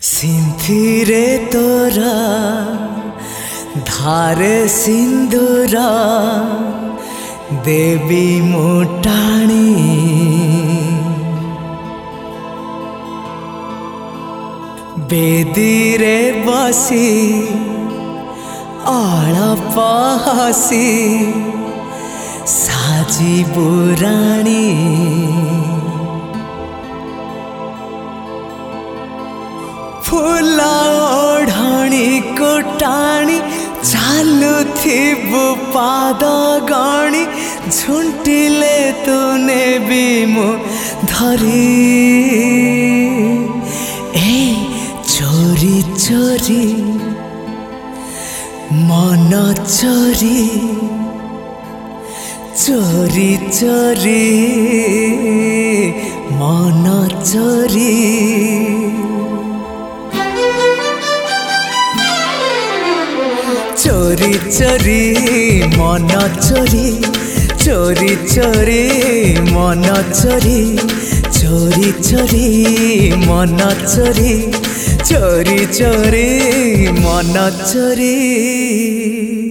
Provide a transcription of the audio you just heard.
सिंथिरे तोरा धारे सिंदूरा देवी मोटाणी बेदीरे बसी आलप हसी साजी बुराणी फूला ओढ़णी को टाणी चालू थिबु पाद गणी झुंटिले तूने भी मु धरी ए चोरी चोरी मन चोरी चोरी चोरी मन चोरी चोरी चोरी मन चोरी चोरी चोरी मन चोरी चोरी चोरी मन चोरी चोरी चोरी मन चोरी।